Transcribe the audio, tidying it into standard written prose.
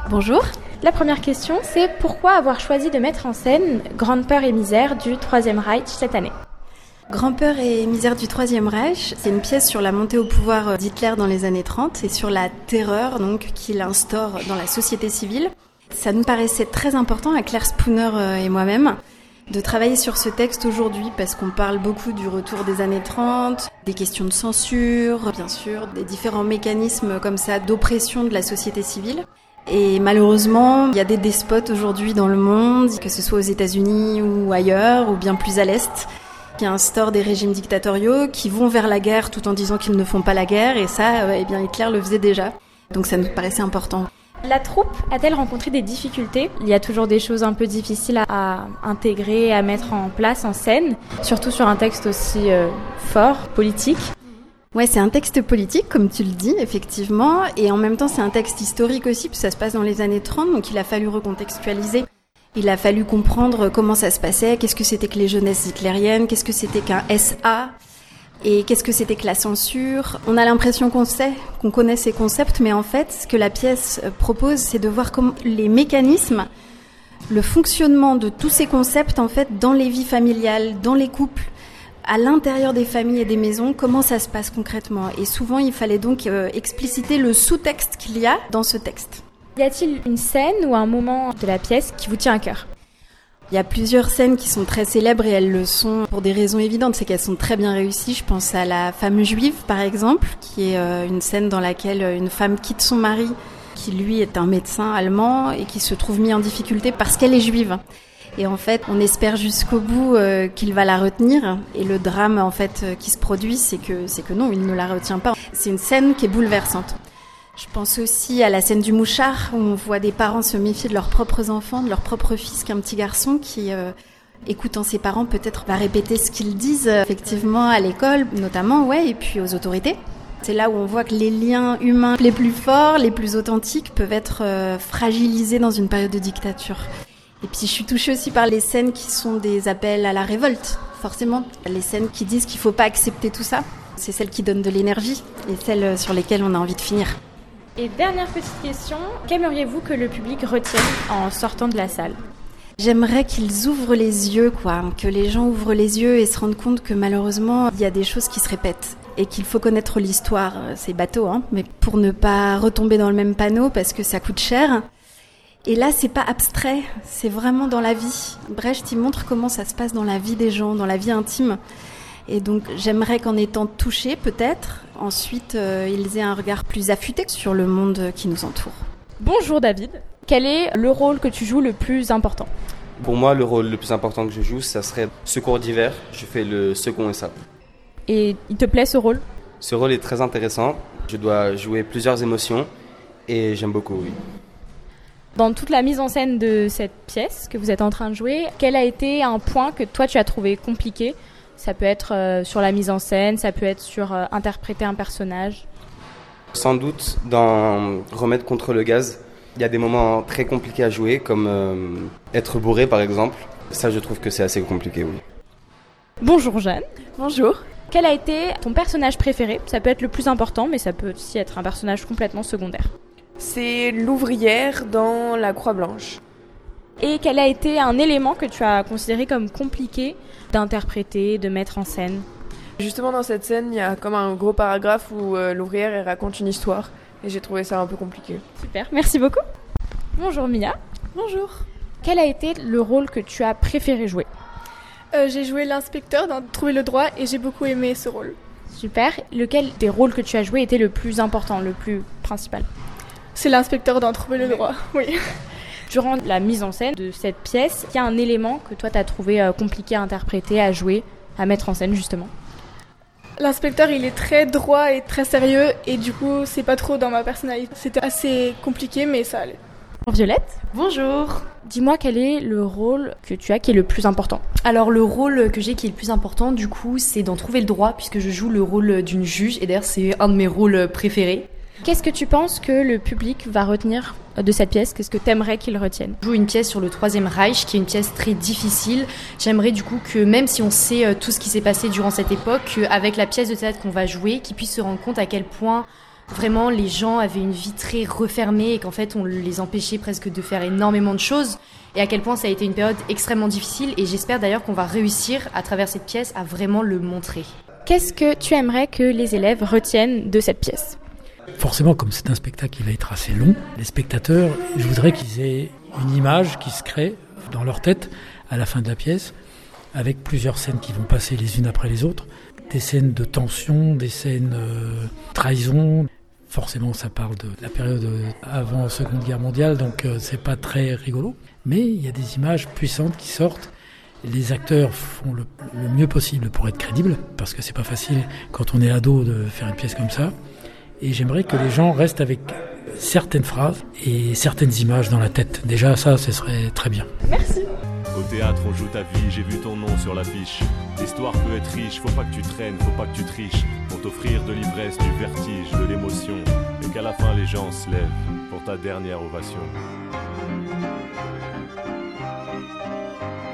Bonjour. La première question, c'est pourquoi avoir choisi de mettre en scène Grande Peur et Misère du Troisième Reich cette année ? Grande Peur et Misère du Troisième Reich, c'est une pièce sur la montée au pouvoir d'Hitler dans les années 30 et sur la terreur donc qu'il instaure dans la société civile. Ça nous paraissait très important à Claire Spooner et moi-même de travailler sur ce texte aujourd'hui parce qu'on parle beaucoup du retour des années 30, des questions de censure, bien sûr, des différents mécanismes comme ça d'oppression de la société civile. Et malheureusement, il y a des despotes aujourd'hui dans le monde, que ce soit aux États-Unis ou ailleurs, ou bien plus à l'Est, qui instaurent des régimes dictatoriaux, qui vont vers la guerre tout en disant qu'ils ne font pas la guerre, et ça, Hitler le faisait déjà. Donc ça nous paraissait important. La troupe a-t-elle rencontré des difficultés ? Il y a toujours des choses un peu difficiles à intégrer, à mettre en place en scène, surtout sur un texte aussi fort, politique. Ouais, c'est un texte politique, comme tu le dis, effectivement, et en même temps c'est un texte historique aussi, parce que ça se passe dans les années 30, donc il a fallu recontextualiser. Il a fallu comprendre comment ça se passait, qu'est-ce que c'était que les jeunesses hitlériennes, qu'est-ce que c'était qu'un SA, et qu'est-ce que c'était que la censure. On a l'impression qu'on connaît ces concepts, mais en fait, ce que la pièce propose, c'est de voir comment les mécanismes, le fonctionnement de tous ces concepts, en fait, dans les vies familiales, dans les couples, à l'intérieur des familles et des maisons, comment ça se passe concrètement. Et souvent, il fallait donc expliciter le sous-texte qu'il y a dans ce texte. Y a-t-il une scène ou un moment de la pièce qui vous tient à cœur ? Il y a plusieurs scènes qui sont très célèbres et elles le sont pour des raisons évidentes, c'est qu'elles sont très bien réussies. Je pense à la femme juive, par exemple, qui est une scène dans laquelle une femme quitte son mari, qui lui est un médecin allemand et qui se trouve mis en difficulté parce qu'elle est juive. Et en fait, on espère jusqu'au bout qu'il va la retenir. Et le drame, en fait, qui se produit, c'est que non, il ne la retient pas. C'est une scène qui est bouleversante. Je pense aussi à la scène du mouchard, où on voit des parents se méfier de leurs propres enfants, de leur propre fils, qu'un petit garçon qui, écoutant ses parents, peut-être va répéter ce qu'ils disent, effectivement, à l'école, notamment, ouais, et puis aux autorités. C'est là où on voit que les liens humains les plus forts, les plus authentiques, peuvent être fragilisés dans une période de dictature. Et puis je suis touchée aussi par les scènes qui sont des appels à la révolte, forcément. Les scènes qui disent qu'il ne faut pas accepter tout ça. C'est celles qui donnent de l'énergie et celles sur lesquelles on a envie de finir. Et dernière petite question, qu'aimeriez-vous que le public retienne en sortant de la salle ? J'aimerais qu'ils ouvrent les yeux, que les gens ouvrent les yeux et se rendent compte que malheureusement, il y a des choses qui se répètent et qu'il faut connaître l'histoire. C'est bateau, mais pour ne pas retomber dans le même panneau parce que ça coûte cher. Et là, c'est pas abstrait, c'est vraiment dans la vie. Brecht, il montre comment ça se passe dans la vie des gens, dans la vie intime. Et donc, j'aimerais qu'en étant touchés, peut-être, ensuite, ils aient un regard plus affûté sur le monde qui nous entoure. Bonjour David, quel est le rôle que tu joues le plus important ? Pour moi, le rôle le plus important que je joue, ça serait secours d'hiver. Je fais le second SA. Et il te plaît ce rôle ? Ce rôle est très intéressant. Je dois jouer plusieurs émotions et j'aime beaucoup, oui. Dans toute la mise en scène de cette pièce que vous êtes en train de jouer, quel a été un point que toi tu as trouvé compliqué ? Ça peut être sur la mise en scène, ça peut être sur interpréter un personnage. Sans doute dans Remède contre le gaz, il y a des moments très compliqués à jouer, comme être bourré par exemple. Ça, je trouve que c'est assez compliqué, oui. Bonjour Jeanne. Bonjour. Quel a été ton personnage préféré ? Ça peut être le plus important, mais ça peut aussi être un personnage complètement secondaire. C'est l'ouvrière dans La Croix Blanche. Et quel a été un élément que tu as considéré comme compliqué d'interpréter, de mettre en scène ? Justement, dans cette scène, il y a comme un gros paragraphe où l'ouvrière elle raconte une histoire. Et j'ai trouvé ça un peu compliqué. Super, merci beaucoup. Bonjour Mia. Bonjour. Quel a été le rôle que tu as préféré jouer ? J'ai joué l'inspecteur dans Trouver le droit et j'ai beaucoup aimé ce rôle. Super. Lequel des rôles que tu as joué était le plus important, le plus principal ? C'est l'inspecteur dans Trouver le droit, oui. Durant la mise en scène de cette pièce, il y a un élément que toi tu as trouvé compliqué à interpréter, à jouer, à mettre en scène justement ? L'inspecteur, il est très droit et très sérieux et du coup, c'est pas trop dans ma personnalité. C'était assez compliqué, mais ça allait. Violette ? Bonjour. Dis-moi quel est le rôle que tu as qui est le plus important ? Alors le rôle que j'ai qui est le plus important, du coup, c'est d'en trouver le droit puisque je joue le rôle d'une juge et d'ailleurs c'est un de mes rôles préférés. Qu'est-ce que tu penses que le public va retenir de cette pièce ? Qu'est-ce que tu aimerais qu'il retienne ? Je joue une pièce sur le Troisième Reich, qui est une pièce très difficile. J'aimerais du coup que même si on sait tout ce qui s'est passé durant cette époque, avec la pièce de théâtre qu'on va jouer, qu'ils puissent se rendre compte à quel point Vraiment, les gens avaient une vie très refermée et qu'en fait, on les empêchait presque de faire énormément de choses. Et à quel point ça a été une période extrêmement difficile. Et j'espère d'ailleurs qu'on va réussir, à travers cette pièce, à vraiment le montrer. Qu'est-ce que tu aimerais que les élèves retiennent de cette pièce ? Forcément, comme c'est un spectacle qui va être assez long, les spectateurs, je voudrais qu'ils aient une image qui se crée dans leur tête à la fin de la pièce, avec plusieurs scènes qui vont passer les unes après les autres. Des scènes de tension, des scènes de trahison. Forcément, ça parle de la période avant la Seconde Guerre mondiale, donc c'est pas très rigolo. Mais il y a des images puissantes qui sortent. Les acteurs font le mieux possible pour être crédibles, parce que c'est pas facile quand on est ado de faire une pièce comme ça. Et j'aimerais que les gens restent avec certaines phrases et certaines images dans la tête. Déjà, ça, ce serait très bien. Merci. Au théâtre, on joue ta vie, j'ai vu ton nom sur l'affiche. L'histoire peut être riche, faut pas que tu traînes, faut pas que tu triches. Pour t'offrir de l'ivresse, du vertige, de l'émotion. Et qu'à la fin, les gens se lèvent pour ta dernière ovation.